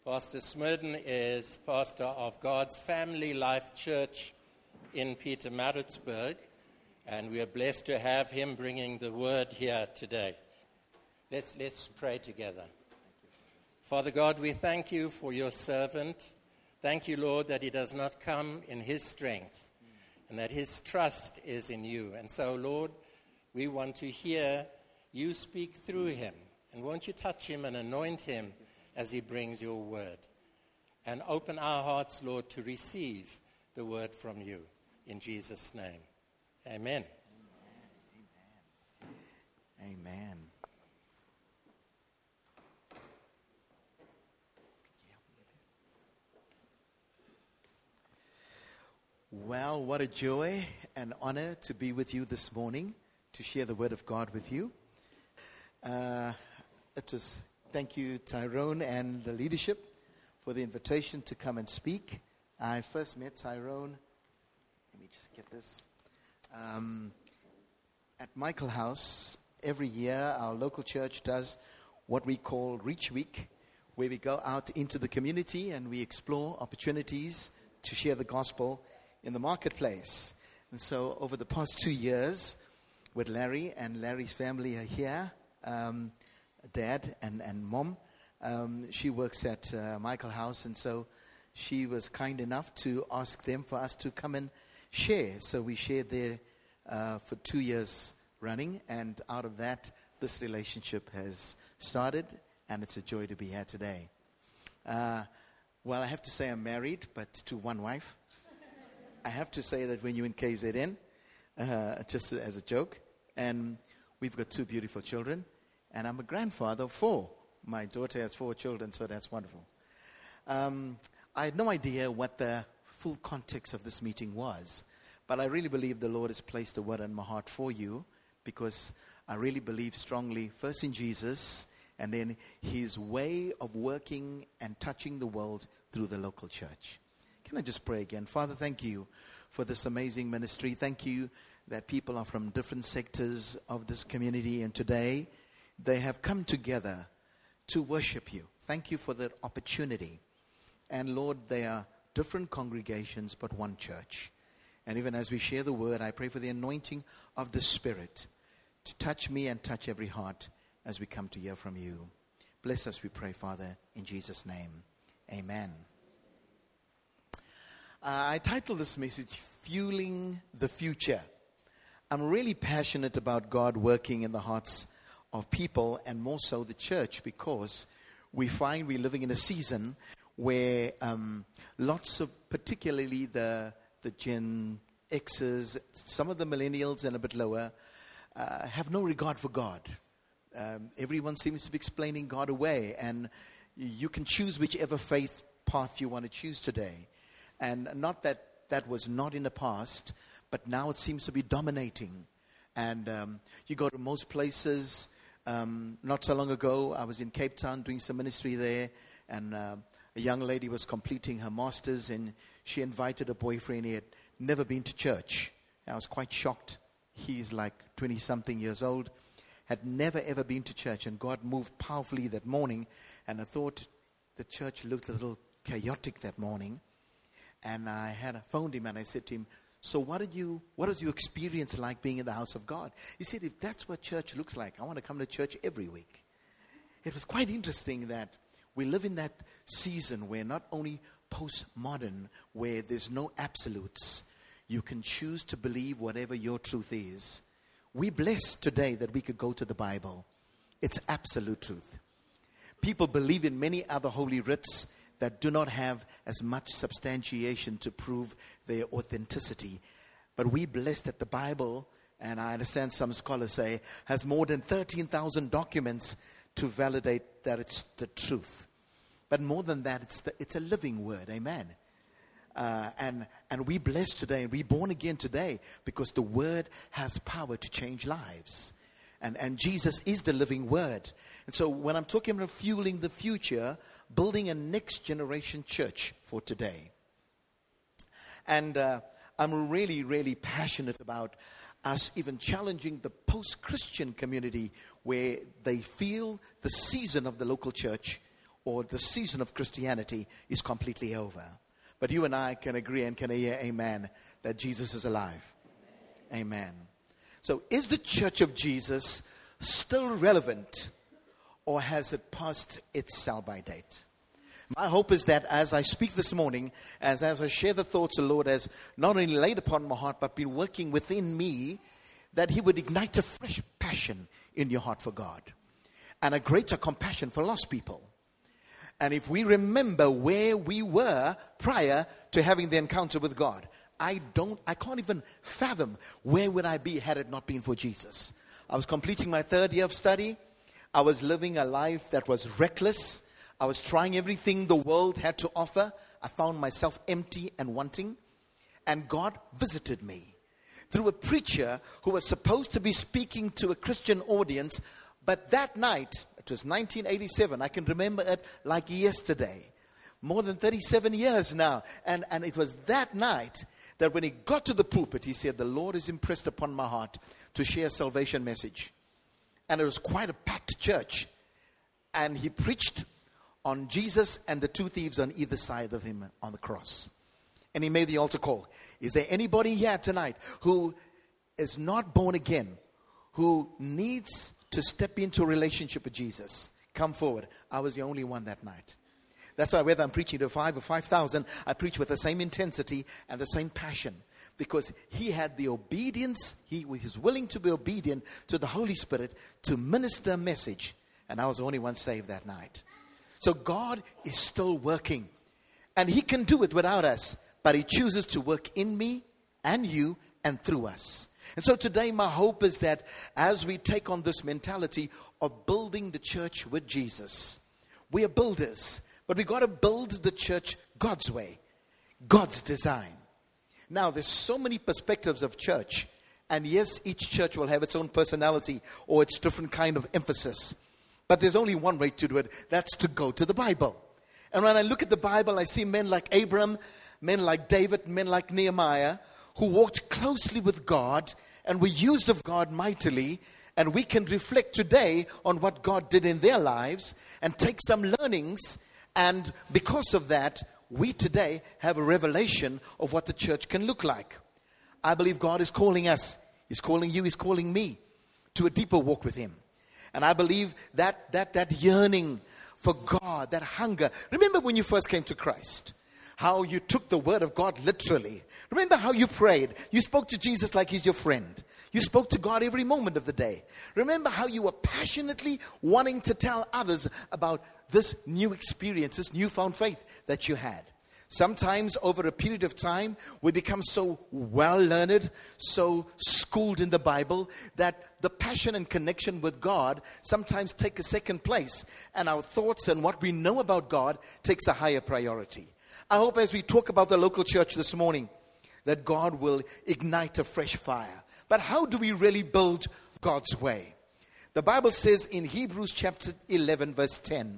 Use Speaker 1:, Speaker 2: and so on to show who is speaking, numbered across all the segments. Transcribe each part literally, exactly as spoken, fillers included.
Speaker 1: Pastor Smurden is pastor of God's Family Life Church in Pietermaritzburg, and we are blessed to have him bringing the word here today. Let's, let's pray together. Father God, we thank you for your servant. Thank you, Lord, that he does not come in his strength and that his trust is in you. And so, Lord, we want to hear you speak through him. And won't you touch him and anoint him as he brings your word. And open our hearts, Lord, to receive the word from you. In Jesus' name, amen.
Speaker 2: Amen. Amen. Well, what a joy and honor to be with you this morning, to share the word of God with you. Uh, it was... Thank you, Tyrone, and the leadership for the invitation to come and speak. I first met Tyrone, let me just get this, um, at Michael House. Every year, our local church does what we call Reach Week, where we go out into the community and we explore opportunities to share the gospel in the marketplace. And so over the past two years, with Larry, and Larry's family are here, um, Dad and, and Mom. Um, she works at uh, Michael House, and so she was kind enough to ask them for us to come and share. So we shared there uh, for two years running, and out of that, this relationship has started, and it's a joy to be here today. Uh, well, I have to say I'm married, but to one wife. I have to say that when you're in K Z N, uh, just as a joke, and we've got two beautiful children. And I'm a grandfather of four. My daughter has four children, so that's wonderful. Um, I had no idea what the full context of this meeting was, but I really believe the Lord has placed a word in my heart for you, because I really believe strongly, first in Jesus, and then his way of working and touching the world through the local church. Can I just pray again? Father, thank you for this amazing ministry. Thank you that people are from different sectors of this community, and today they have come together to worship you. Thank you for that opportunity. And Lord, they are different congregations, but one church. And even as we share the word, I pray for the anointing of the Spirit to touch me and touch every heart as we come to hear from you. Bless us, we pray, Father, in Jesus' name. Amen. Uh, I titled this message, Fueling the Future. I'm really passionate about God working in the hearts of people, and more so the church, because we find we're living in a season where um, lots of, particularly the the Gen Xers, some of the millennials and a bit lower, uh, have no regard for God. Um, everyone seems to be explaining God away, and you can choose whichever faith path you want to choose today. And not that that was not in the past, but now it seems to be dominating. And um, you go to most places. Um, not so long ago, I was in Cape Town doing some ministry there, and uh, a young lady was completing her master's, and she invited a boyfriend. He had never been to church. I was quite shocked. He's like twenty-something years old, had never ever been to church, and God moved powerfully that morning, and I thought the church looked a little chaotic that morning, and I had phoned him, and I said to him, so what did you, what was your experience like being in the house of God? He said, if that's what church looks like, I want to come to church every week. It was quite interesting that we live in that season where not only postmodern, where there's no absolutes, you can choose to believe whatever your truth is. We're blessed today that we could go to the Bible. It's absolute truth. People believe in many other holy writs that do not have as much substantiation to prove their authenticity. But we blessed that the Bible, and I understand some scholars say, has more than thirteen thousand documents to validate that it's the truth. But more than that, it's the, it's a living word, amen. Uh, and and we blessed today, and we born again today, because the word has power to change lives. And, and Jesus is the living word. And so when I'm talking about fueling the future, building a next generation church for today. And uh, I'm really, really passionate about us even challenging the post-Christian community, where they feel the season of the local church or the season of Christianity is completely over. But you and I can agree and can hear amen that Jesus is alive. Amen. So is the church of Jesus still relevant, or has it passed its sell-by date? My hope is that as I speak this morning, as, as I share the thoughts the Lord has not only laid upon my heart, but been working within me, that He would ignite a fresh passion in your heart for God and a greater compassion for lost people. And if we remember where we were prior to having the encounter with God, I don't, I can't even fathom where would I be had it not been for Jesus. I was completing my third year of study. I was living a life that was reckless. I was trying everything the world had to offer. I found myself empty and wanting. And God visited me through a preacher who was supposed to be speaking to a Christian audience. But that night, it was nineteen eighty-seven, I can remember it like yesterday. More than thirty-seven years now. And, and it was that night that when he got to the pulpit, he said, the Lord is impressed upon my heart to share a salvation message. And it was quite a packed church. And he preached on Jesus and the two thieves on either side of him on the cross. And he made the altar call. Is there anybody here tonight who is not born again, who needs to step into a relationship with Jesus? Come forward. I was the only one that night. That's why whether I'm preaching to five or five thousand, I preach with the same intensity and the same passion. Because he had the obedience, he was willing to be obedient to the Holy Spirit to minister a message. And I was the only one saved that night. So God is still working. And He can do it without us. But He chooses to work in me and you and through us. And so today my hope is that as we take on this mentality of building the church with Jesus, we are builders. But we've got to build the church God's way, God's design. Now, there's so many perspectives of church. And yes, each church will have its own personality or its different kind of emphasis. But there's only one way to do it. That's to go to the Bible. And when I look at the Bible, I see men like Abraham, men like David, men like Nehemiah, who walked closely with God and were used of God mightily. And we can reflect today on what God did in their lives and take some learnings. And because of that, we today have a revelation of what the church can look like. I believe God is calling us. He's calling you, He's calling me to a deeper walk with Him. And I believe that that that yearning for God, that hunger. Remember when you first came to Christ, how you took the word of God literally. Remember how you prayed. You spoke to Jesus like He's your friend. You spoke to God every moment of the day. Remember how you were passionately wanting to tell others about this new experience, this newfound faith that you had. Sometimes over a period of time, we become so well-learned, so schooled in the Bible, that the passion and connection with God sometimes take a second place. And our thoughts and what we know about God takes a higher priority. I hope as we talk about the local church this morning, that God will ignite a fresh fire. But how do we really build God's way? The Bible says in Hebrews chapter eleven, verse ten,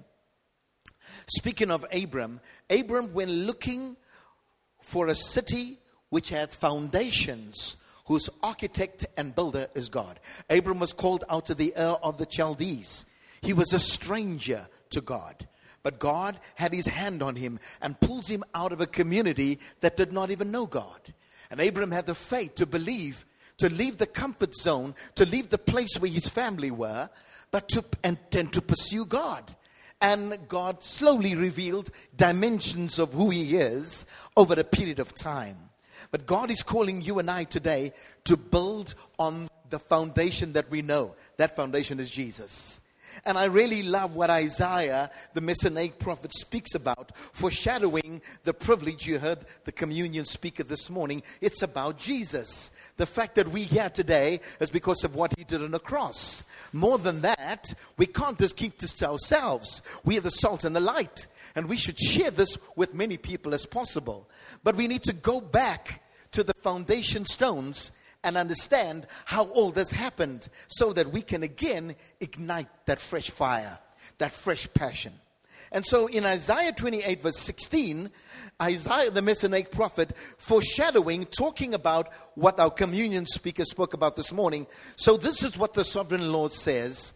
Speaker 2: speaking of Abram, Abram, when looking for a city which hath foundations, whose architect and builder is God. Abram was called out of the Ur of the Chaldees. He was a stranger to God. But God had His hand on him and pulls him out of a community that did not even know God. And Abram had the faith to believe, to leave the comfort zone, to leave the place where his family were, but to and, and to pursue God. And God slowly revealed dimensions of who He is over a period of time. But God is calling you and I today to build on the foundation that we know. That foundation is Jesus. And I really love what Isaiah, the Messianic prophet, speaks about, foreshadowing the privilege. You heard the communion speaker this morning. It's about Jesus. The fact that we're here today is because of what He did on the cross. More than that, we can't just keep this to ourselves. We are the salt and the light. And we should share this with many people as possible. But we need to go back to the foundation stones and understand how all this happened so that we can again ignite that fresh fire, that fresh passion. And so in Isaiah twenty-eight verse sixteen, Isaiah the Messianic prophet foreshadowing, talking about what our communion speaker spoke about this morning. So this is what the sovereign Lord says.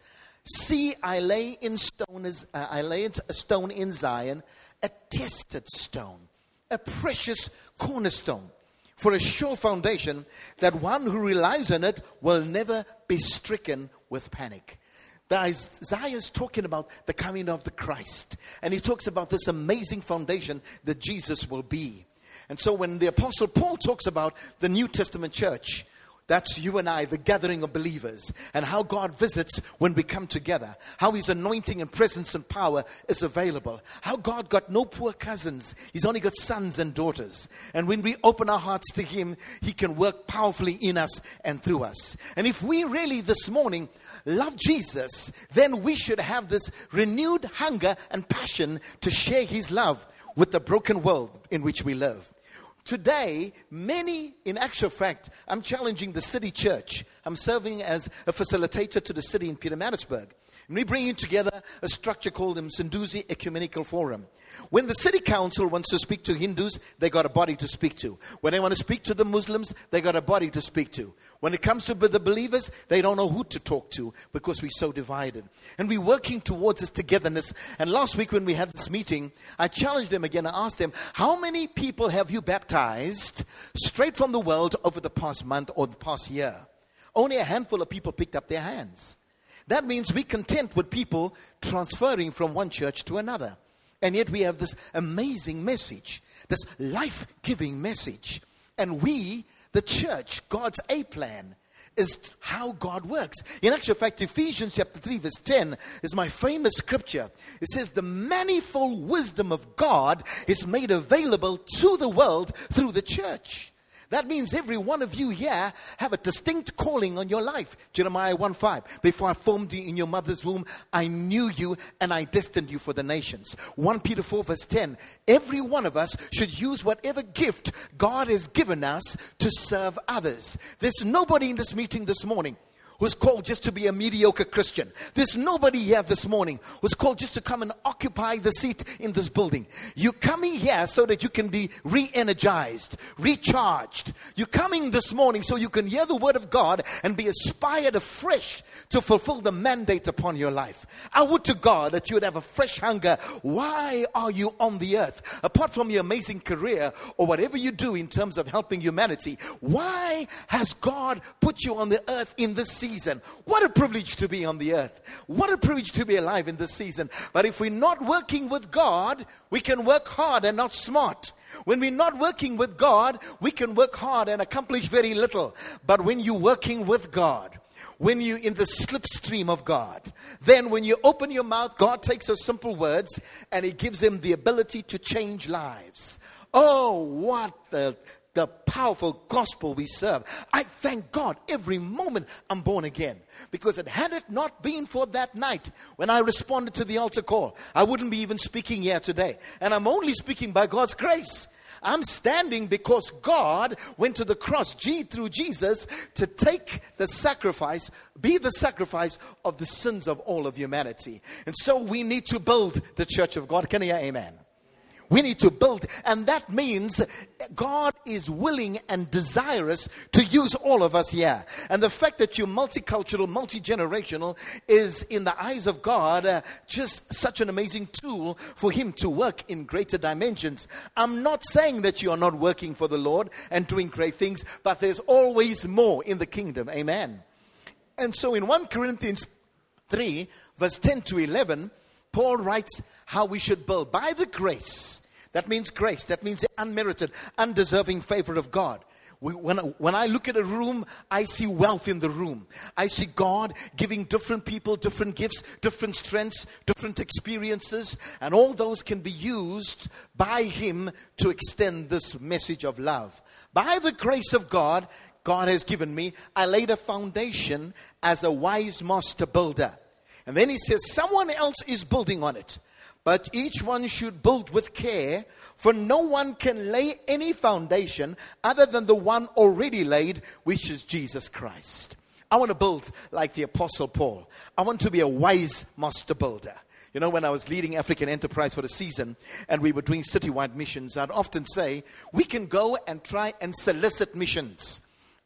Speaker 2: See, I lay in stone is uh, I lay a stone in Zion, a tested stone, a precious cornerstone, for a sure foundation, that one who relies on it will never be stricken with panic. The Isaiah is talking about the coming of the Christ. And he talks about this amazing foundation that Jesus will be. And so when the Apostle Paul talks about the New Testament church, that's you and I, the gathering of believers, and how God visits when we come together, how his anointing and presence and power is available, how God got no poor cousins, he's only got sons and daughters. And when we open our hearts to him, he can work powerfully in us and through us. And if we really this morning love Jesus, then we should have this renewed hunger and passion to share his love with the broken world in which we live. Today, many, in actual fact, I'm challenging the city church. I'm serving as a facilitator to the city in Pietermaritzburg. And we're bringing together a structure called the Msunduzi Ecumenical Forum. When the city council wants to speak to Hindus, they got a body to speak to. When they want to speak to the Muslims, they got a body to speak to. When it comes to the believers, they don't know who to talk to because we're so divided. And we're working towards this togetherness. And last week when we had this meeting, I challenged them again. I asked them, how many people have you baptized straight from the world over the past month or the past year? Only a handful of people picked up their hands. That means we're content with people transferring from one church to another. And yet we have this amazing message, this life-giving message. And we, the church, God's A plan, is how God works. In actual fact, Ephesians chapter three verse ten is my famous scripture. It says, the manifold wisdom of God is made available to the world through the church. That means every one of you here have a distinct calling on your life. Jeremiah one five. Before I formed you in your mother's womb, I knew you and I destined you for the nations. First Peter four verse ten. Every one of us should use whatever gift God has given us to serve others. There's nobody in this meeting this morning who's called just to be a mediocre Christian. There's nobody here this morning who's called just to come and occupy the seat in this building. You're coming here so that you can be re-energized, recharged. You're coming this morning so you can hear the word of God and be inspired afresh to fulfill the mandate upon your life. I would to God that you would have a fresh hunger. Why are you on the earth? Apart from your amazing career or whatever you do in terms of helping humanity, why has God put you on the earth in this season? Season. What a privilege to be on the earth. What a privilege to be alive in this season. But if we're not working with God, we can work hard and not smart. When we're not working with God, we can work hard and accomplish very little. But when you're working with God, when you're in the slipstream of God, then when you open your mouth, God takes those simple words and he gives them the ability to change lives. Oh, what the The powerful gospel we serve. I thank God every moment I'm born again. Because it had it not been for that night when I responded to the altar call, I wouldn't be even speaking here today. And I'm only speaking by God's grace. I'm standing because God went to the cross, G through Jesus, to take the sacrifice, be the sacrifice of the sins of all of humanity. And so we need to build the church of God. Can you hear amen? We need to build, and that means God is willing and desirous to use all of us here. And the fact that you're multicultural, multi-generational is, in the eyes of God, uh, just such an amazing tool for him to work in greater dimensions. I'm not saying that you are not working for the Lord and doing great things, but there's always more in the kingdom. Amen. And so in First Corinthians three, verse ten to eleven, Paul writes how we should build by the grace. That means grace. That means the unmerited, undeserving favor of God. We, when, when I look at a room, I see wealth in the room. I see God giving different people different gifts, different strengths, different experiences. And all those can be used by him to extend this message of love. By the grace of God, God has given me, I laid a foundation as a wise master builder. And then he says, someone else is building on it. But each one should build with care, for no one can lay any foundation other than the one already laid, which is Jesus Christ. I want to build like the Apostle Paul. I want to be a wise master builder. You know, when I was leading African Enterprise for the season and we were doing citywide missions, I'd often say, we can go and try and solicit missions.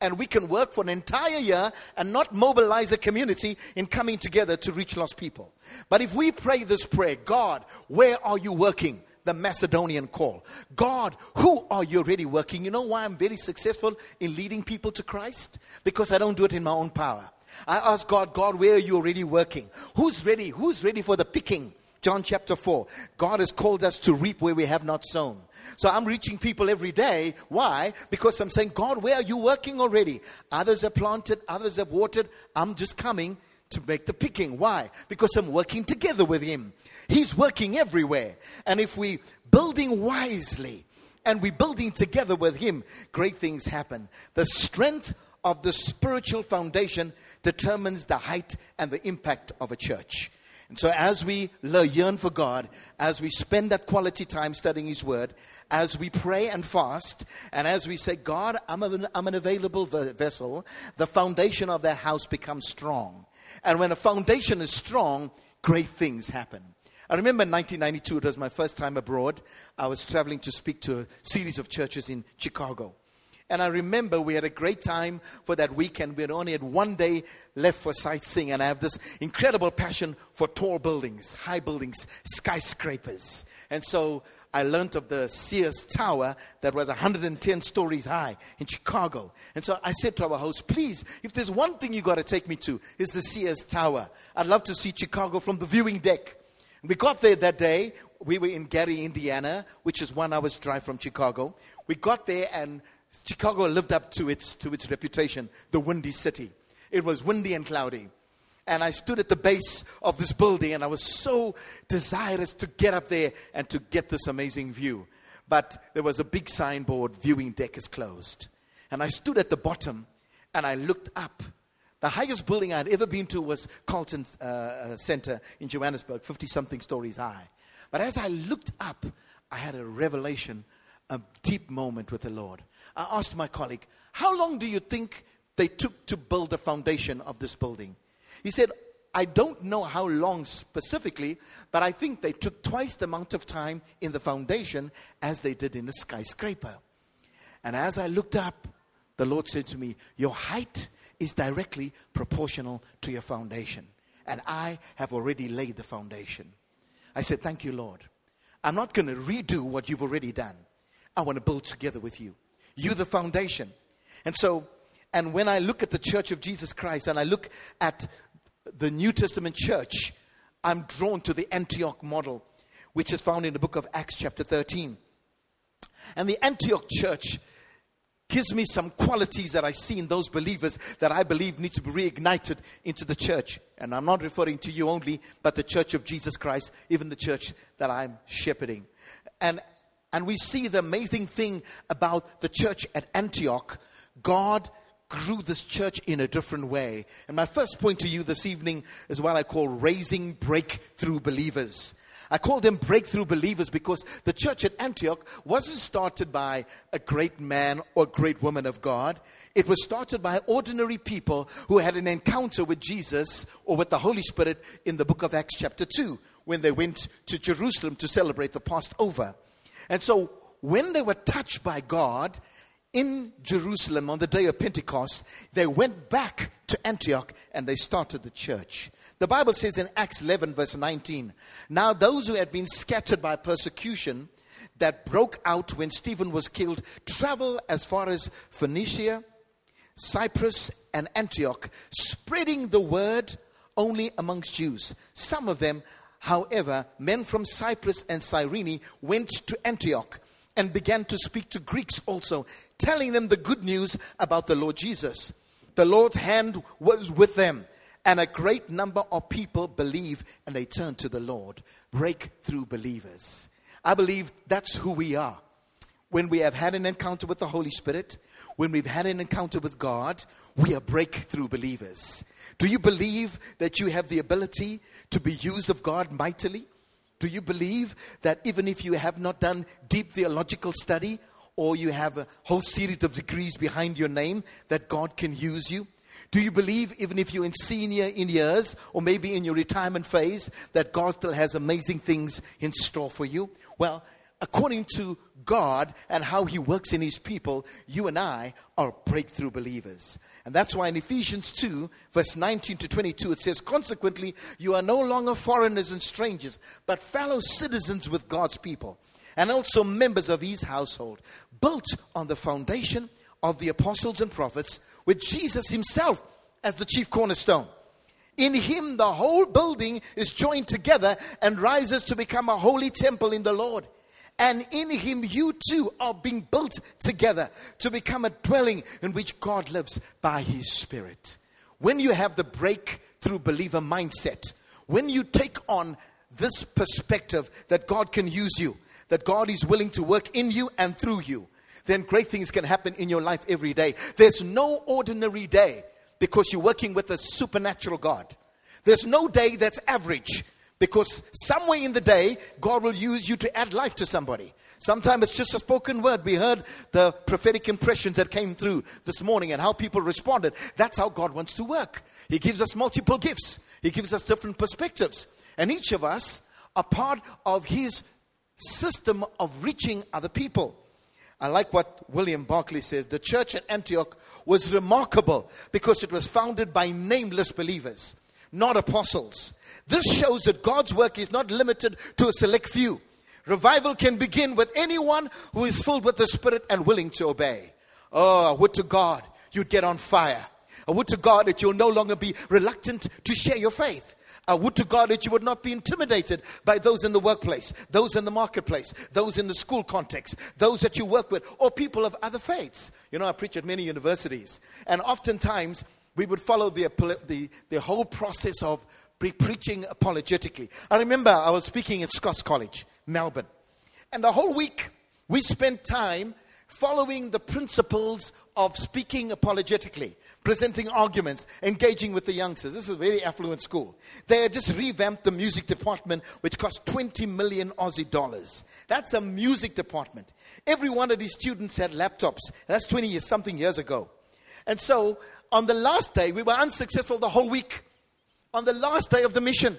Speaker 2: and we can work for an entire year and not mobilize a community in coming together to reach lost people. But if we pray this prayer, God, where are you working? The Macedonian call. God, who are you really working? You know why I'm very successful in leading people to Christ? Because I don't do it in my own power. I ask God, God, where are you already working? Who's ready? Who's ready for the picking? John chapter four. God has called us to reap where we have not sown. So I'm reaching people every day. Why? Because I'm saying, God, where are you working already? Others have planted, others have watered. I'm just coming to make the picking. Why? Because I'm working together with Him. He's working everywhere. And if we building wisely and we building together with Him, great things happen. The strength of the spiritual foundation determines the height and the impact of a church. And so as we yearn for God, as we spend that quality time studying His Word, as we pray and fast, and as we say, God, I'm an, I'm an available vessel, the foundation of that house becomes strong. And when a foundation is strong, great things happen. I remember in nineteen ninety-two, it was my first time abroad. I was traveling to speak to a series of churches in Chicago. And I remember we had a great time for that weekend. We had only had one day left for sightseeing. And I have this incredible passion for tall buildings, high buildings, skyscrapers. And so I learned of the Sears Tower that was one hundred ten stories high in Chicago. And so I said to our host, please, if there's one thing you got to take me to, it's the Sears Tower. I'd love to see Chicago from the viewing deck. We got there that day. We were in Gary, Indiana, which is one hour's drive from Chicago. We got there and Chicago lived up to its to its reputation, the windy city. It was windy and cloudy. And I stood at the base of this building and I was so desirous to get up there and to get this amazing view. But there was a big signboard, viewing deck is closed. And I stood at the bottom and I looked up. The highest building I'd ever been to was Carlton uh, Center in Johannesburg, fifty-something stories high. But as I looked up, I had a revelation, a deep moment with the Lord. I asked my colleague, how long do you think they took to build the foundation of this building? He said, I don't know how long specifically, but I think they took twice the amount of time in the foundation as they did in the skyscraper. And as I looked up, the Lord said to me, your height is directly proportional to your foundation. And I have already laid the foundation. I said, thank you, Lord. I'm not going to redo what you've already done. I want to build together with you. You the foundation. And so, and when I look at the Church of Jesus Christ and I look at the New Testament church, I'm drawn to the Antioch model, which is found in the book of Acts chapter thirteen. And the Antioch church gives me some qualities that I see in those believers that I believe need to be reignited into the church. And I'm not referring to you only, but the Church of Jesus Christ, even the church that I'm shepherding. And and we see the amazing thing about the church at Antioch. God grew this church in a different way. And my first point to you this evening is what I call raising breakthrough believers. I call them breakthrough believers because the church at Antioch wasn't started by a great man or great woman of God. It was started by ordinary people who had an encounter with Jesus or with the Holy Spirit in the book of Acts chapter two, when they went to Jerusalem to celebrate the Passover. And so when they were touched by God in Jerusalem on the day of Pentecost, they went back to Antioch and they started the church. The Bible says in Acts eleven verse nineteen, now those who had been scattered by persecution that broke out when Stephen was killed traveled as far as Phoenicia, Cyprus, and Antioch, spreading the word only amongst Jews. Some of them, however, men from Cyprus and Cyrene, went to Antioch and began to speak to Greeks also, telling them the good news about the Lord Jesus. The Lord's hand was with them, and a great number of people believe and they turn to the Lord. Breakthrough believers. I believe that's who we are. When we have had an encounter with the Holy Spirit, when we've had an encounter with God, we are breakthrough believers. Do you believe that you have the ability to be used of God mightily? Do you believe that even if you have not done deep theological study or you have a whole series of degrees behind your name, that God can use you? Do you believe even if you're in senior in years or maybe in your retirement phase, that God still has amazing things in store for you? Well, according to God and how he works in his people, you and I are breakthrough believers. And that's why in Ephesians two, verse nineteen to twenty-two, it says, consequently, you are no longer foreigners and strangers, but fellow citizens with God's people, and also members of his household, built on the foundation of the apostles and prophets, with Jesus himself as the chief cornerstone. In him, the whole building is joined together and rises to become a holy temple in the Lord. And in him, you too are being built together to become a dwelling in which God lives by his Spirit. When you have the breakthrough believer mindset, when you take on this perspective that God can use you, that God is willing to work in you and through you, then great things can happen in your life every day. There's no ordinary day, because you're working with a supernatural God. There's no day that's average, because somewhere in the day, God will use you to add life to somebody. Sometimes it's just a spoken word. We heard the prophetic impressions that came through this morning and how people responded. That's how God wants to work. He gives us multiple gifts. He gives us different perspectives. And each of us are part of his system of reaching other people. I like what William Barclay says. The church at Antioch was remarkable because it was founded by nameless believers, not apostles. This shows that God's work is not limited to a select few. Revival can begin with anyone who is filled with the Spirit and willing to obey. Oh, I would to God you'd get on fire. I would to God that you'll no longer be reluctant to share your faith. I would to God that you would not be intimidated by those in the workplace, those in the marketplace, those in the school context, those that you work with, or people of other faiths. You know, I preach at many universities, and oftentimes we would follow the the, the whole process of pre- preaching apologetically. I remember I was speaking at Scots College, Melbourne, and the whole week we spent time following the principles of speaking apologetically, presenting arguments, engaging with the youngsters. This is a very affluent school. They had just revamped the music department, which cost twenty million Aussie dollars. That's a music department. Every one of these students had laptops. That's twenty years, something years ago. And so on the last day, we were unsuccessful the whole week. On the last day of the mission,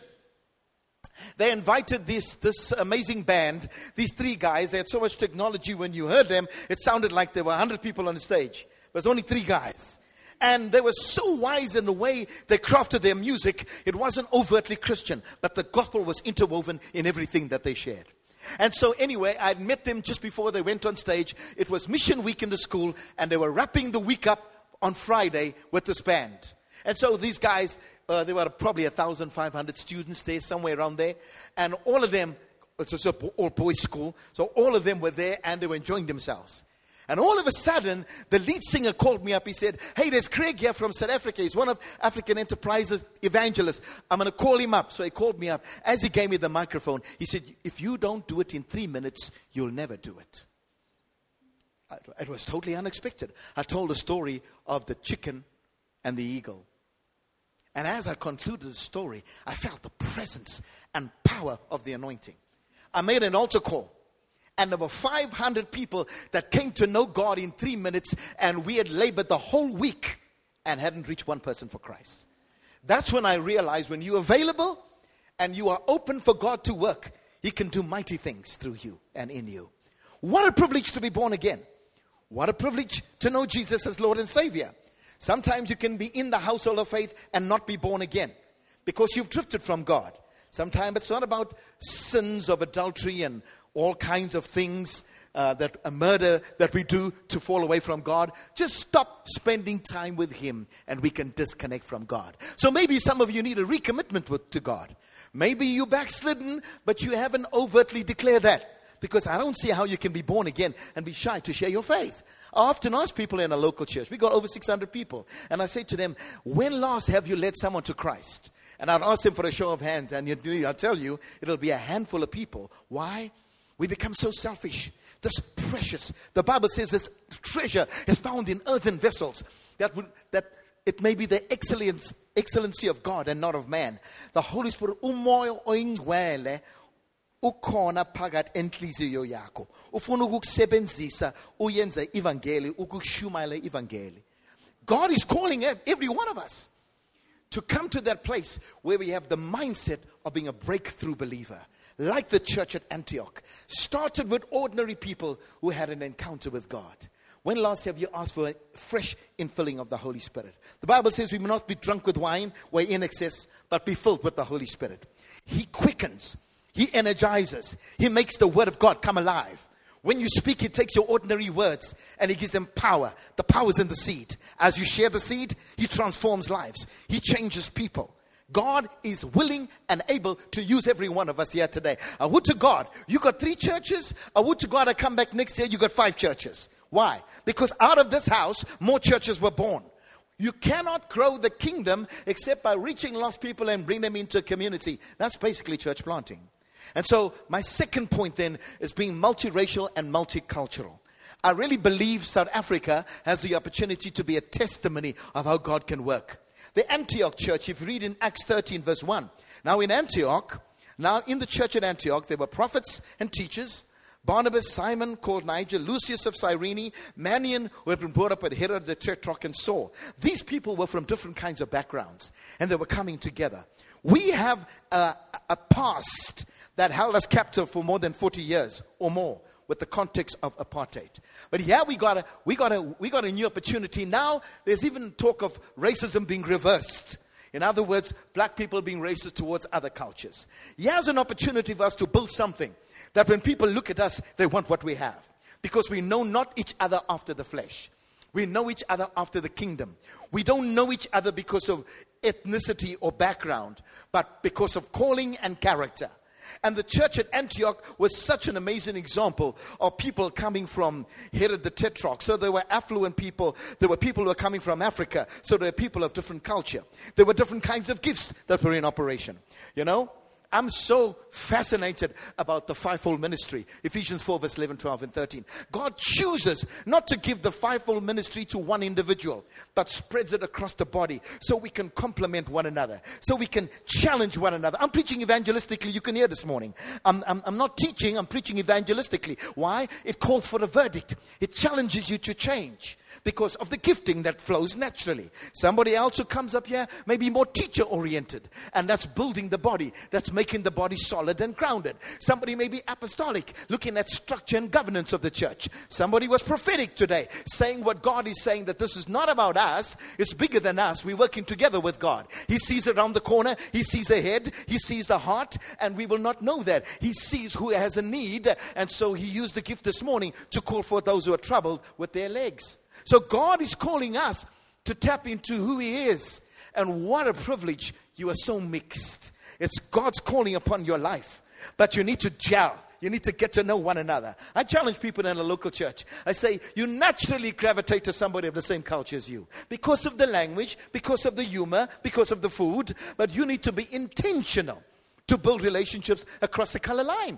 Speaker 2: they invited this, this amazing band, these three guys. They had so much technology. When you heard them, it sounded like there were one hundred people on the stage. But it was only three guys. And they were so wise in the way they crafted their music. It wasn't overtly Christian, but the gospel was interwoven in everything that they shared. And so anyway, I met them just before they went on stage. It was Mission Week in the school, and they were wrapping the week up on Friday with this band. And so these guys, uh, there were probably one thousand five hundred students there, somewhere around there. And all of them, it was an all-boys school, so all of them were there and they were enjoying themselves. And all of a sudden, the lead singer called me up. He said, hey, there's Craig here from South Africa. He's one of African Enterprise's evangelists. I'm going to call him up. So he called me up. As he gave me the microphone, he said, if you don't do it in three minutes, you'll never do it. It was totally unexpected. I told the story of the chicken and the eagle. And as I concluded the story, I felt the presence and power of the anointing. I made an altar call. And there were five hundred people that came to know God in three minutes. And we had labored the whole week and hadn't reached one person for Christ. That's when I realized when you're available and you are open for God to work, He can do mighty things through you and in you. What a privilege to be born again. What a privilege to know Jesus as Lord and Savior. Sometimes you can be in the household of faith and not be born again because you've drifted from God. Sometimes it's not about sins of adultery and all kinds of things, uh, that a murder that we do to fall away from God. Just stop spending time with Him and we can disconnect from God. So maybe some of you need a recommitment with, to God. Maybe you're backslidden, but you haven't overtly declared that. Because I don't see how you can be born again and be shy to share your faith. I often ask people in a local church, we got over six hundred people, and I say to them, when last have you led someone to Christ? And I'd ask them for a show of hands, and I'll tell you, it'll be a handful of people. Why? We become so selfish. This precious, the Bible says this treasure is found in earthen vessels, that would, that it may be the excellence, excellency of God and not of man. The Holy Spirit, umoya oyingcwele ukhona phakathi enhliziyo yakho. Ufuna ukukusebenzisa uyenze ivangeli, ukushumayela ivangeli. God is calling every one of us to come to that place where we have the mindset of being a breakthrough believer. Like the church at Antioch. Started with ordinary people who had an encounter with God. When last have you asked for a fresh infilling of the Holy Spirit? The Bible says we may not be drunk with wine or in excess, but be filled with the Holy Spirit. He quickens. He energizes. He makes the word of God come alive. When you speak, He takes your ordinary words and He gives them power. The power is in the seed. As you share the seed, He transforms lives. He changes people. God is willing and able to use every one of us here today. I would to God, you got three churches. I would to God, I come back next year, you got five churches. Why? Because out of this house, more churches were born. You cannot grow the kingdom except by reaching lost people and bring them into a community. That's basically church planting. And so my second point then is being multiracial and multicultural. I really believe South Africa has the opportunity to be a testimony of how God can work. The Antioch church, if you read in Acts thirteen verse one. Now in Antioch, now in the church at Antioch, there were prophets and teachers. Barnabas, Simon called Niger, Lucius of Cyrene, Manaen, who had been brought up at Herod the Tetrarch, and Saul. These people were from different kinds of backgrounds, and they were coming together. We have a, a past that held us captive for more than forty years or more, with the context of apartheid. But here we got a we got a we got a new opportunity. Now there's even talk of racism being reversed. In other words, black people being racist towards other cultures. Here's an opportunity for us to build something that when people look at us, they want what we have. Because we know not each other after the flesh. We know each other after the kingdom. We don't know each other because of ethnicity or background, but because of calling and character. And the church at Antioch was such an amazing example of people coming from Herod the Tetrarch. So there were affluent people. There were people who were coming from Africa. So there were people of different culture. There were different kinds of gifts that were in operation. You know, I'm so fascinated about the fivefold ministry. Ephesians four verse eleven, twelve and thirteen. God chooses not to give the fivefold ministry to one individual, but spreads it across the body so we can complement one another. So we can challenge one another. I'm preaching evangelistically. You can hear this morning. I'm, I'm, I'm not teaching. I'm preaching evangelistically. Why? It calls for a verdict. It challenges you to change. Because of the gifting that flows naturally. Somebody else who comes up here may be more teacher-oriented. And that's building the body. That's making the body solid and grounded. Somebody may be apostolic, looking at structure and governance of the church. Somebody was prophetic today, saying what God is saying, that this is not about us. It's bigger than us. We're working together with God. He sees around the corner. He sees ahead. He sees the heart. And we will not know that. He sees who has a need. And so he used the gift this morning to call for those who are troubled with their legs. So God is calling us to tap into who He is. And what a privilege. You are so mixed. It's God's calling upon your life. But you need to gel. You need to get to know one another. I challenge people in a local church. I say, you naturally gravitate to somebody of the same culture as you. Because of the language, because of the humor, because of the food. But you need to be intentional to build relationships across the color line.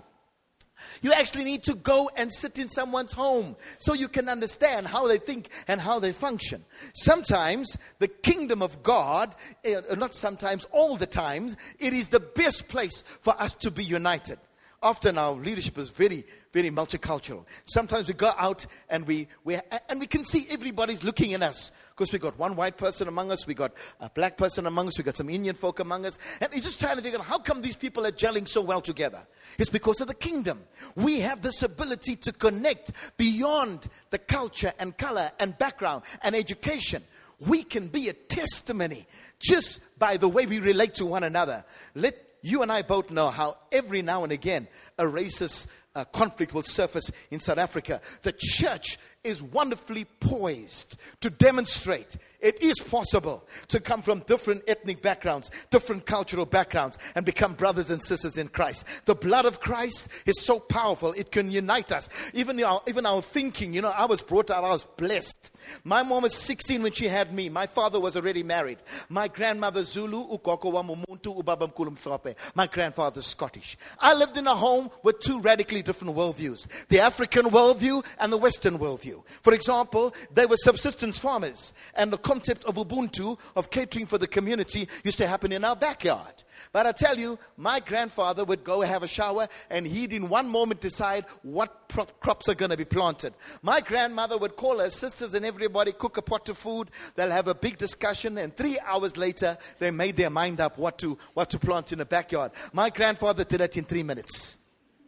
Speaker 2: You actually need to go and sit in someone's home so you can understand how they think and how they function. Sometimes the kingdom of God, not sometimes, all the times, it is the best place for us to be united. Often our leadership is very, very multicultural. Sometimes we go out and we, we and we can see everybody's looking at us. Because we got one white person among us, we got a black person among us, we got some Indian folk among us. And you're just trying to figure out, how come these people are gelling so well together? It's because of the kingdom. We have this ability to connect beyond the culture and color and background and education. We can be a testimony just by the way we relate to one another. Let You and I both know how every now and again a racist uh, conflict will surface in South Africa. The church is wonderfully poised to demonstrate it is possible to come from different ethnic backgrounds, different cultural backgrounds, and become brothers and sisters in Christ. The blood of Christ is so powerful, it can unite us. Even our, even our thinking, you know, I was brought up, I was blessed. My mom was sixteen when she had me. My father was already married. My grandmother Zulu, my grandfather Scottish. I lived in a home with two radically different worldviews. The African worldview and the Western worldview. For example, they were subsistence farmers. And the concept of Ubuntu, of catering for the community, used to happen in our backyard. But I tell you, my grandfather would go have a shower and he'd in one moment decide what pro- crops are going to be planted. My grandmother would call her sisters and everybody, cook a pot of food. They'll have a big discussion, and three hours later, they made their mind up what to what to plant in the backyard. My grandfather did it in three minutes.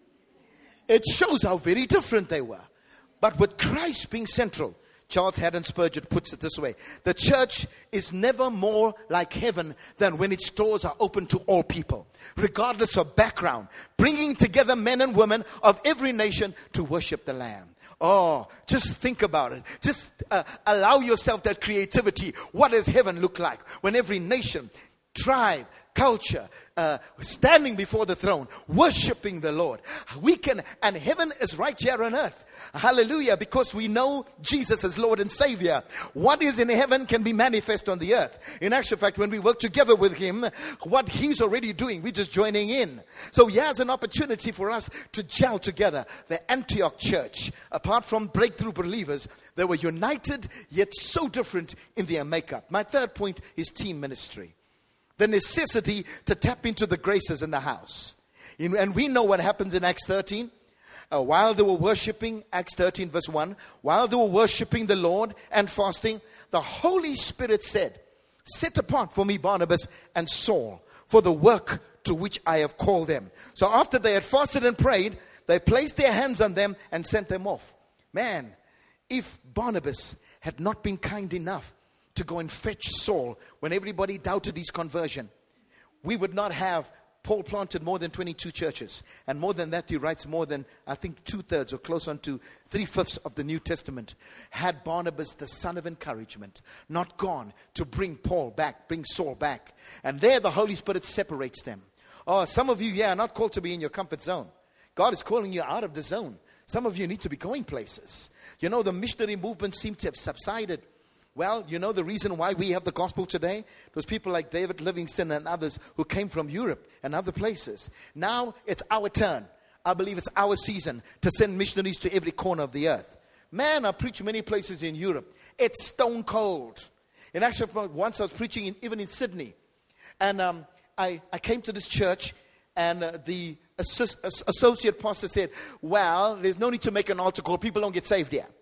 Speaker 2: It shows how very different they were. But with Christ being central, Charles Haddon Spurgeon puts it this way: the church is never more like heaven than when its doors are open to all people, regardless of background, bringing together men and women of every nation to worship the Lamb. Oh, just think about it. Just uh, allow yourself that creativity. What does heaven look like when every nation, tribe, culture, uh, standing before the throne, worshiping the Lord? We can, and heaven is right here on earth. Hallelujah, because we know Jesus as Lord and Savior. What is in heaven can be manifest on the earth. In actual fact, when we work together with Him, what He's already doing, we're just joining in. So here's an opportunity for us to gel together. The Antioch church, apart from breakthrough believers, they were united yet so different in their makeup. My third point is team ministry. The necessity to tap into the graces in the house. And we know what happens in Acts thirteen. Uh, while they were worshiping, Acts thirteen verse one, while they were worshiping the Lord and fasting, the Holy Spirit said, "Set apart for me Barnabas and Saul for the work to which I have called them." So after they had fasted and prayed, they placed their hands on them and sent them off. Man, if Barnabas had not been kind enough to go and fetch Saul when everybody doubted his conversion, we would not have. Paul planted more than twenty-two churches. And more than that, he writes more than, I think, two-thirds or close on to three-fifths of the New Testament. Had Barnabas, the son of encouragement, not gone to bring Paul back, bring Saul back. And there the Holy Spirit separates them. Oh, some of you here are not called to be in your comfort zone. God is calling you out of the zone. Some of you need to be going places. You know, the missionary movement seems to have subsided. Well, you know the reason why we have the gospel today? It was people like David Livingstone and others who came from Europe and other places. Now it's our turn. I believe it's our season to send missionaries to every corner of the earth. Man, I preach many places in Europe. It's stone cold. In actual fact, once I was preaching in, even in Sydney. And um, I, I came to this church, and uh, the assist, associate pastor said, "Well, there's no need to make an altar call. People don't get saved here."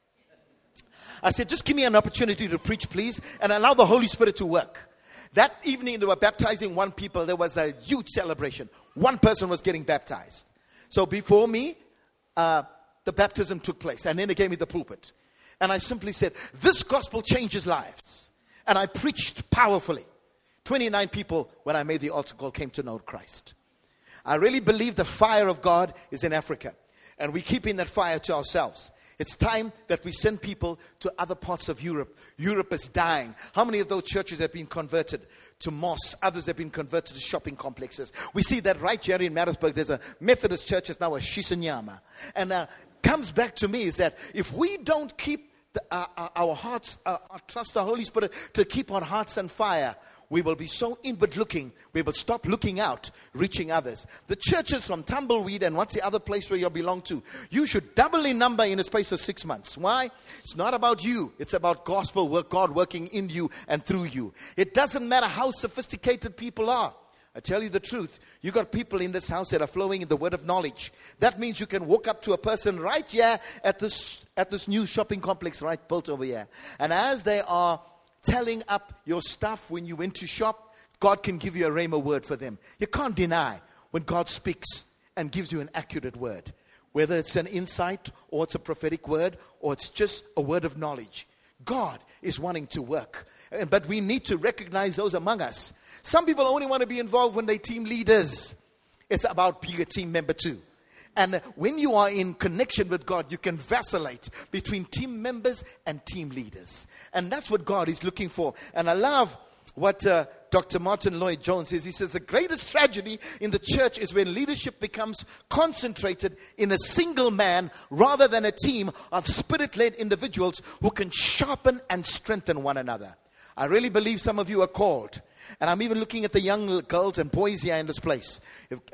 Speaker 2: I said, "Just give me an opportunity to preach, please, and allow the Holy Spirit to work." That evening, they were baptizing one people. There was a huge celebration. One person was getting baptized. So before me, uh, the baptism took place. And then they gave me the pulpit. And I simply said, "This gospel changes lives." And I preached powerfully. twenty-nine people, when I made the altar call, came to know Christ. I really believe the fire of God is in Africa. And we keep in that fire to ourselves. It's time that we send people to other parts of Europe. Europe is dying. How many of those churches have been converted to mosques? Others have been converted to shopping complexes. We see that right here in Maritzburg. There's a Methodist church. It's now a Shisanyama. And uh, comes back to me is that if we don't keep the, uh, uh, our hearts, uh, uh, trust the Holy Spirit to keep our hearts on fire, we will be so inward looking, we will stop looking out, reaching others. The churches from Tumbleweed and what's the other place where you belong to, you should double in number in a space of six months. Why? It's not about you. It's about gospel work, God working in you and through you. It doesn't matter how sophisticated people are. I tell you the truth, you got people in this house that are flowing in the word of knowledge. That means you can walk up to a person right here at this at this new shopping complex right built over here. And as they are telling up your stuff when you went to shop, God can give you a rhema word for them. You can't deny when God speaks and gives you an accurate word. Whether it's an insight or it's a prophetic word or it's just a word of knowledge. God is wanting to work. But we need to recognize those among us. Some people only want to be involved when they're team leaders. It's about being a team member too. And when you are in connection with God, you can vacillate between team members and team leaders. And that's what God is looking for. And I love what uh, Doctor Martin Lloyd-Jones says. He says the greatest tragedy in the church is when leadership becomes concentrated in a single man rather than a team of spirit-led individuals who can sharpen and strengthen one another. I really believe some of you are called. And I'm even looking at the young girls and boys here in this place. If, uh,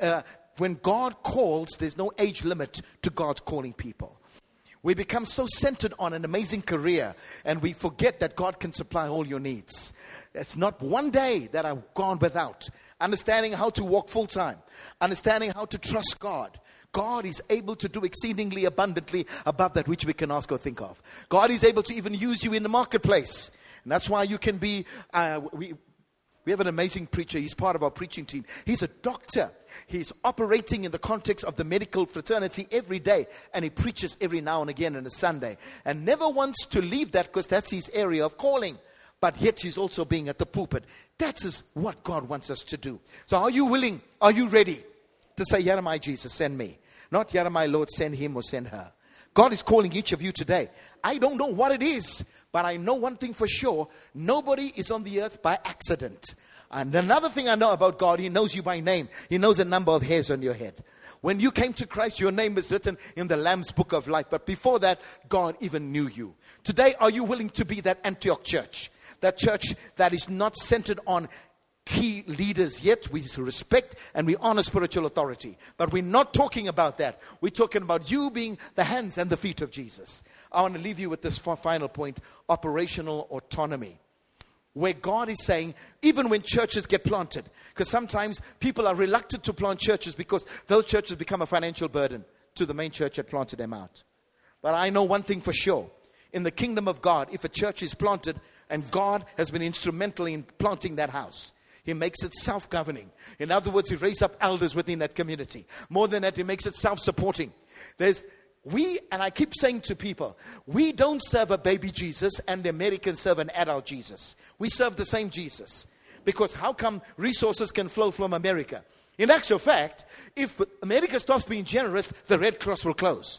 Speaker 2: when God calls, there's no age limit to God's calling people. We become so centered on an amazing career, and we forget that God can supply all your needs. It's not one day that I've gone without understanding how to walk full time, understanding how to trust God. God is able to do exceedingly abundantly above that which we can ask or think of. God is able to even use you in the marketplace. And that's why you can be, uh, we, we have an amazing preacher. He's part of our preaching team. He's a doctor. He's operating in the context of the medical fraternity every day. And he preaches every now and again on a Sunday. And never wants to leave that because that's his area of calling. But yet he's also being at the pulpit. That is what God wants us to do. So are you willing? Are you ready to say, here am I, Jesus, send me? Not, here am I, Lord, send him or send her. God is calling each of you today. I don't know what it is, but I know one thing for sure. Nobody is on the earth by accident. And another thing I know about God, he knows you by name. He knows the number of hairs on your head. When you came to Christ, your name is written in the Lamb's book of life. But before that, God even knew you. Today, are you willing to be that Antioch church? That church that is not centered on key leaders yet. We respect and we honor spiritual authority. But we're not talking about that. We're talking about you being the hands and the feet of Jesus. I want to leave you with this final point, operational autonomy. Where God is saying, even when churches get planted, because sometimes people are reluctant to plant churches because those churches become a financial burden to the main church that planted them out. But I know one thing for sure. In the kingdom of God, if a church is planted and God has been instrumental in planting that house, he makes it self-governing. In other words, he raises up elders within that community. More than that, he makes it self-supporting. There's we, and I keep saying to people, we don't serve a baby Jesus and the Americans serve an adult Jesus. We serve the same Jesus. Because how come resources can flow from America? In actual fact, if America stops being generous, the Red Cross will close.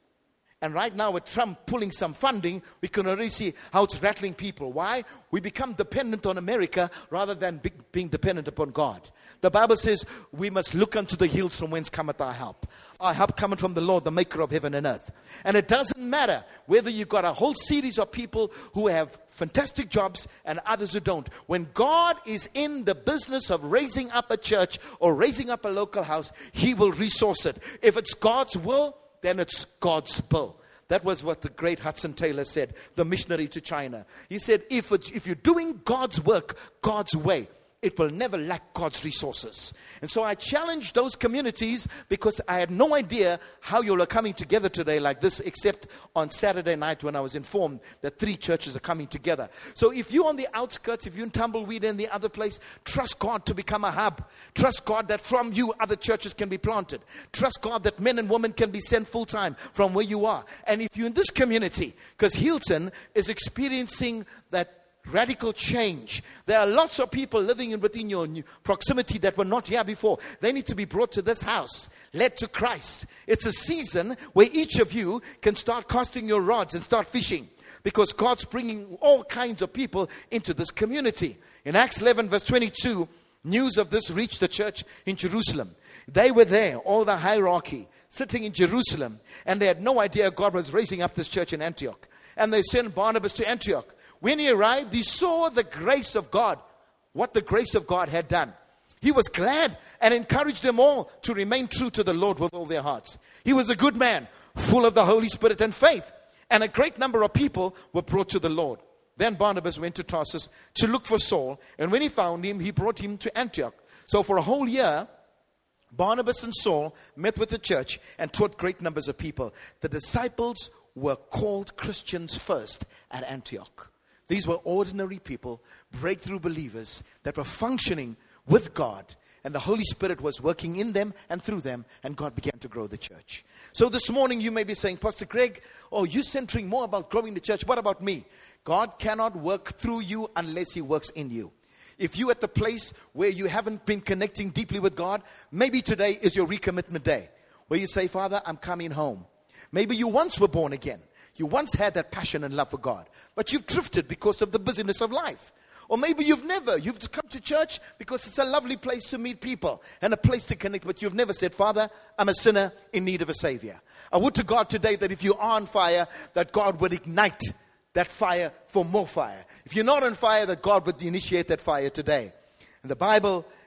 Speaker 2: And right now with Trump pulling some funding, we can already see how it's rattling people. Why? We become dependent on America rather than be, being dependent upon God. The Bible says we must look unto the hills from whence cometh our help. Our help cometh from the Lord, the maker of heaven and earth. And it doesn't matter whether you've got a whole series of people who have fantastic jobs and others who don't. When God is in the business of raising up a church or raising up a local house, he will resource it. If it's God's will, then it's God's bill. That was what the great Hudson Taylor said, the missionary to China. He said, if, it's, if you're doing God's work, God's way, it will never lack God's resources. And so I challenged those communities because I had no idea how you all are coming together today like this, except on Saturday night when I was informed that three churches are coming together. So if you're on the outskirts, if you're in Tumbleweed and the other place, trust God to become a hub. Trust God that from you other churches can be planted. Trust God that men and women can be sent full time from where you are. And if you're in this community, because Hilton is experiencing that radical change. There are lots of people living in within your proximity that were not here before. They need to be brought to this house, led to Christ. It's a season where each of you can start casting your rods and start fishing, because God's bringing all kinds of people into this community. In Acts eleven verse twenty-two, news of this reached the church in Jerusalem. They were there, all the hierarchy, sitting in Jerusalem, and they had no idea God was raising up this church in Antioch. And they sent Barnabas to Antioch. When he arrived, he saw the grace of God, what the grace of God had done. He was glad and encouraged them all to remain true to the Lord with all their hearts. He was a good man, full of the Holy Spirit and faith. And a great number of people were brought to the Lord. Then Barnabas went to Tarsus to look for Saul. And when he found him, he brought him to Antioch. So for a whole year, Barnabas and Saul met with the church and taught great numbers of people. The disciples were called Christians first at Antioch. These were ordinary people, breakthrough believers that were functioning with God. And the Holy Spirit was working in them and through them. And God began to grow the church. So this morning you may be saying, Pastor Greg, oh, you're centering more about growing the church. What about me? God cannot work through you unless he works in you. If you're at the place where you haven't been connecting deeply with God, maybe today is your recommitment day. Where you say, Father, I'm coming home. Maybe you once were born again. You once had that passion and love for God, but you've drifted because of the busyness of life. Or maybe you've never, you've come to church because it's a lovely place to meet people and a place to connect, but you've never said, Father, I'm a sinner in need of a Savior. I would to God today that if you are on fire, that God would ignite that fire for more fire. If you're not on fire, that God would initiate that fire today. And the Bible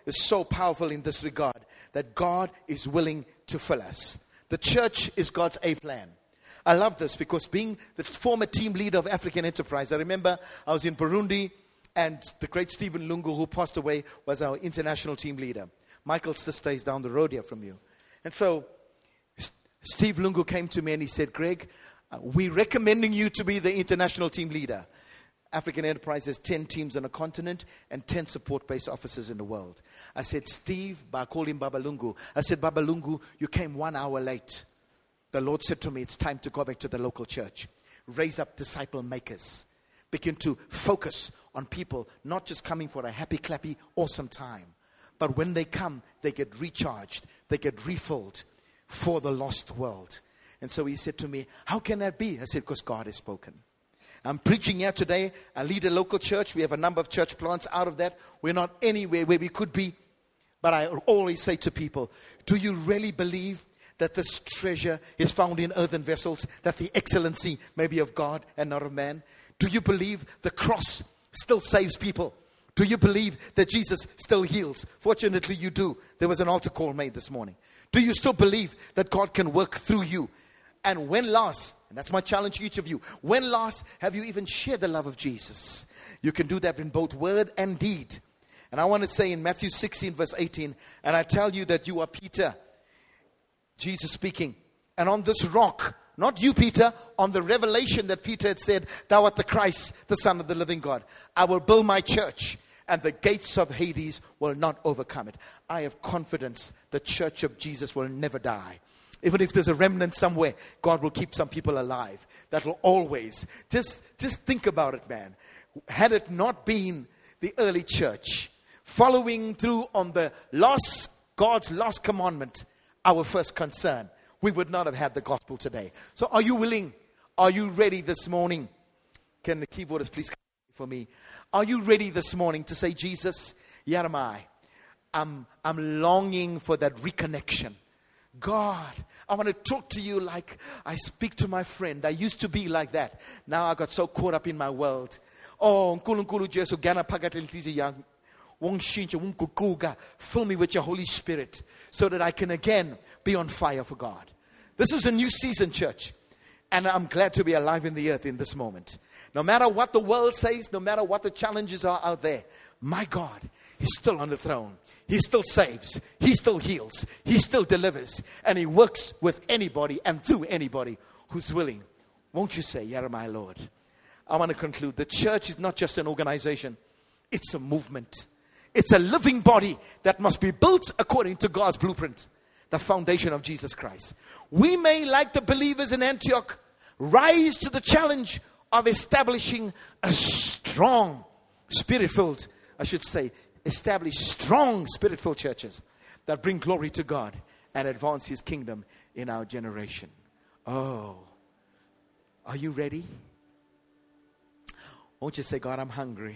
Speaker 2: is so powerful in this regard, that God is willing to fill us. The church is God's A plan. I love this because being the former team leader of African Enterprise, I remember I was in Burundi, and the great Stephen Lungu, who passed away, was our international team leader. Michael's sister is down the road here from you. And so Steve Lungu came to me and he said, Greg, uh, we're recommending you to be the international team leader. African Enterprise has ten teams on a continent and ten support-based offices in the world. I said, Steve, I called him Baba Lungu. I said, Baba Lungu, you came one hour late. The Lord said to me, it's time to go back to the local church. Raise up disciple makers. Begin to focus on people, not just coming for a happy, clappy, awesome time. But when they come, they get recharged. They get refilled for the lost world. And so he said to me, how can that be? I said, because God has spoken. I'm preaching here today. I lead a local church. We have a number of church plants. Out of that, we're not anywhere where we could be. But I always say to people, do you really believe that this treasure is found in earthen vessels, that the excellency may be of God and not of man? Do you believe the cross still saves people? Do you believe that Jesus still heals? Fortunately, you do. There was an altar call made this morning. Do you still believe that God can work through you? And when last, and that's my challenge to each of you, when last have you even shared the love of Jesus? You can do that in both word and deed. And I want to say in Matthew sixteen verse eighteen, and I tell you that you are Peter, Jesus speaking, and on this rock, not you, Peter, on the revelation that Peter had said, thou art the Christ, the Son of the living God. I will build my church, and the gates of Hades will not overcome it. I have confidence the church of Jesus will never die. Even if there's a remnant somewhere, God will keep some people alive. That will always, just, just think about it, man. Had it not been the early church following through on the last, God's last commandment, our first concern, we would not have had the gospel today. So are you willing? Are you ready this morning? Can the keyboardist please come for me? Are you ready this morning to say, Jesus, here am I. I'm, I'm longing for that reconnection. God, I want to talk to you like I speak to my friend. I used to be like that. Now I got so caught up in my world. Oh, nkulunkulu Jesu gana pagatilitizi yang. Fill me with your Holy Spirit so that I can again be on fire for God. This is a new season, church. And I'm glad to be alive in the earth in this moment. No matter what the world says, no matter what the challenges are out there, my God is still on the throne. He still saves. He still heals. He still delivers. And He works with anybody and through anybody who's willing. Won't you say, here am I, Lord? I want to conclude. The church is not just an organization. It's a movement. It's a living body that must be built according to God's blueprint, the foundation of Jesus Christ. We may, like the believers in Antioch, rise to the challenge of establishing a strong, spirit-filled, I should say, establish strong, spirit-filled churches that bring glory to God and advance His kingdom in our generation. Oh, are you ready? Won't you say, God, I'm hungry.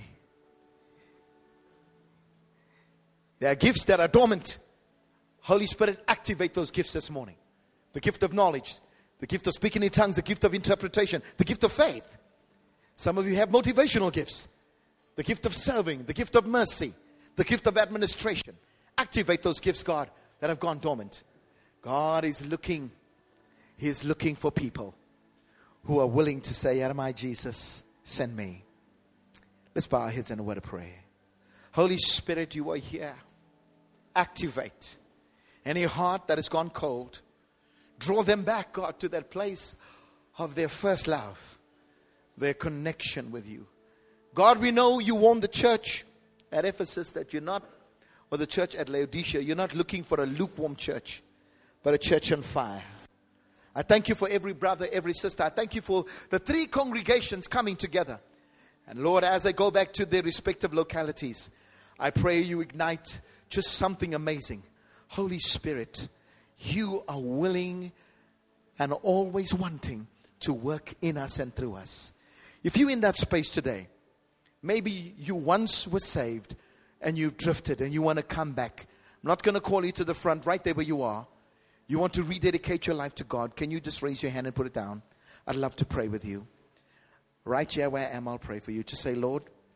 Speaker 2: There are gifts that are dormant. Holy Spirit, activate those gifts this morning. The gift of knowledge, the gift of speaking in tongues, the gift of interpretation, the gift of faith. Some of you have motivational gifts. The gift of serving, the gift of mercy, the gift of administration. Activate those gifts, God, that have gone dormant. God is looking, He is looking for people who are willing to say, here am I, Jesus, send me. Let's bow our heads in a word of prayer. Holy Spirit, you are here. Activate any heart that has gone cold. Draw them back, God, to that place of their first love, their connection with you. God, we know you warned the church at Ephesus that you're not, or the church at Laodicea, you're not looking for a lukewarm church, but a church on fire. I thank you for every brother, every sister. I thank you for the three congregations coming together. And Lord, as I go back to their respective localities, I pray you ignite just something amazing. Holy Spirit, you are willing and always wanting to work in us and through us. If you're in that space today, maybe you once were saved and you drifted and you want to come back. I'm not going to call you to the front, right there where you are. You want to rededicate your life to God. Can you just raise your hand and put it down? I'd love to pray with you. Right here where I am, I'll pray for you. Just say, Lord,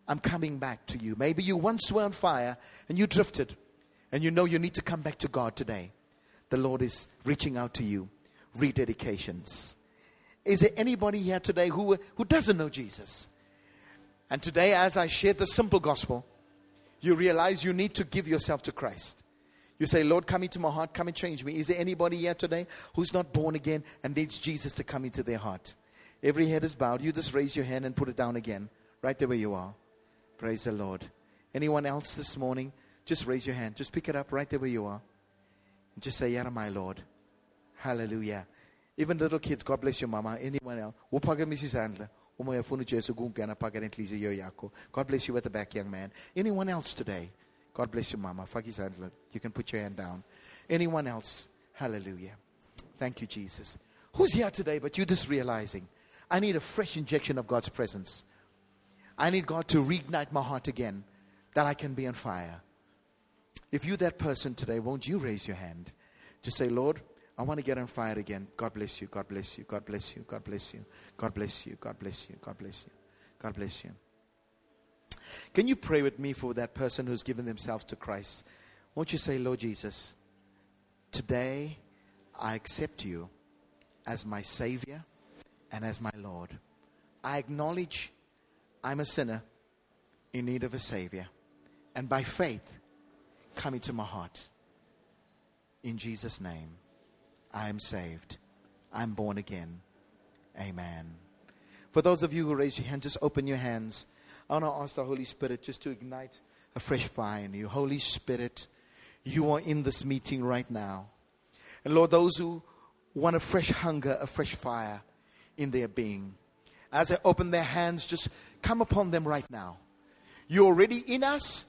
Speaker 2: I'm coming back to you. Maybe you once were on fire and you drifted and you know you need to come back to God today. The Lord is reaching out to you. Rededications. Is there anybody here today who, who doesn't know Jesus? And today, as I share the simple gospel, you realize you need to give yourself to Christ. You say, Lord, come into my heart, come and change me. Is there anybody here today who's not born again and needs Jesus to come into their heart? Every head is bowed. You just raise your hand and put it down again, right there where you are. Praise the Lord. Anyone else this morning? Just raise your hand. Just pick it up right there where you are. And just say, yeah, my Lord. Hallelujah. Even little kids, God bless you, Mama. Anyone else? God bless you at the back, young man. Anyone else today? God bless you, Mama. You can put your hand down. Anyone else? Hallelujah. Thank you, Jesus. Who's here today, but you're just realizing, I need a fresh injection of God's presence. I need God to reignite my heart again, that I can be on fire. If you're that person today, won't you raise your hand? Just say, Lord, I want to get on fire again. God bless you. God bless you. God bless you. God bless you. God bless you. God bless you. God bless you. God bless you. Can you pray with me for that person who's given themselves to Christ? Won't you say, Lord Jesus, today I accept you as my Savior and as my Lord. I acknowledge I'm a sinner in need of a Savior. And by faith, come into my heart. In Jesus' name, I am saved. I'm born again. Amen. For those of you who raise your hand, just open your hands. I want to ask the Holy Spirit just to ignite a fresh fire in you. Holy Spirit, you are in this meeting right now. And Lord, those who want a fresh hunger, a fresh fire in their being, as they open their hands, just come upon them right now. You're already in us,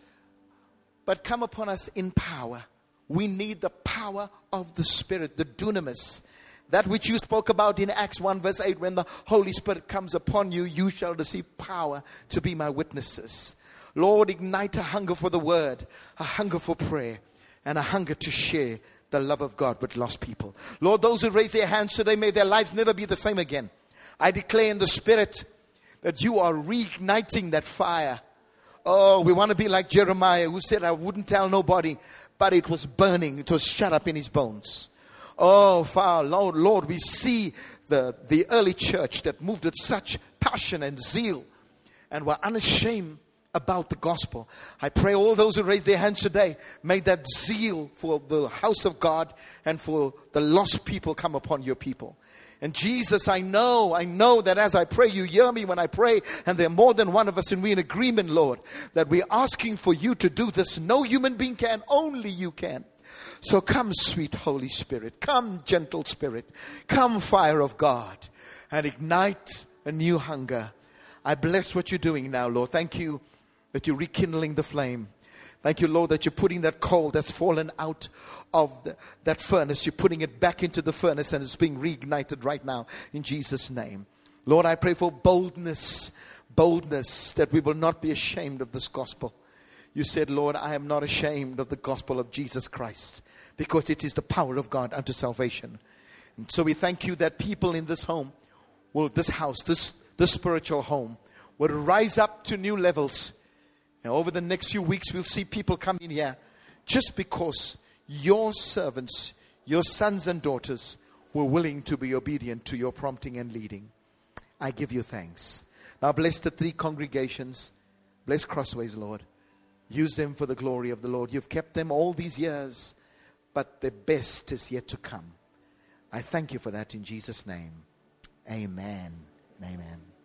Speaker 2: but come upon us in power. We need the power of the Spirit, the dunamis. That which you spoke about in Acts one verse eight, when the Holy Spirit comes upon you, you shall receive power to be my witnesses. Lord, ignite a hunger for the word, a hunger for prayer, and a hunger to share the love of God with lost people. Lord, those who raise their hands today, may their lives never be the same again. I declare in the Spirit that you are reigniting that fire. Oh, we want to be like Jeremiah, who said, I wouldn't tell nobody, but it was burning. It was shut up in his bones. Oh, Father, Lord, Lord, we see the, the early church that moved with such passion and zeal and were unashamed about the gospel. I pray all those who raise their hands today, may that zeal for the house of God and for the lost people come upon your people. And Jesus, I know, I know that as I pray, you hear me when I pray, and there are more than one of us, and we're in agreement, Lord, that we're asking for you to do this. No human being can, only you can. So come, sweet Holy Spirit, come, gentle Spirit, come, fire of God, and ignite a new hunger. I bless what you're doing now, Lord. Thank you that you're rekindling the flame. Thank you, Lord, that you're putting that coal that's fallen out of the, that furnace. You're putting it back into the furnace, and it's being reignited right now in Jesus' name. Lord, I pray for boldness, boldness, that we will not be ashamed of this gospel. You said, Lord, I am not ashamed of the gospel of Jesus Christ, because it is the power of God unto salvation. And so we thank you that people in this home, will, this house, this, this spiritual home, will rise up to new levels. And over the next few weeks, we'll see people come in here just because your servants, your sons and daughters, were willing to be obedient to your prompting and leading. I give you thanks. Now bless the three congregations. Bless Crossways, Lord. Use them for the glory of the Lord. You've kept them all these years, but the best is yet to come. I thank you for that in Jesus' name. Amen. Amen.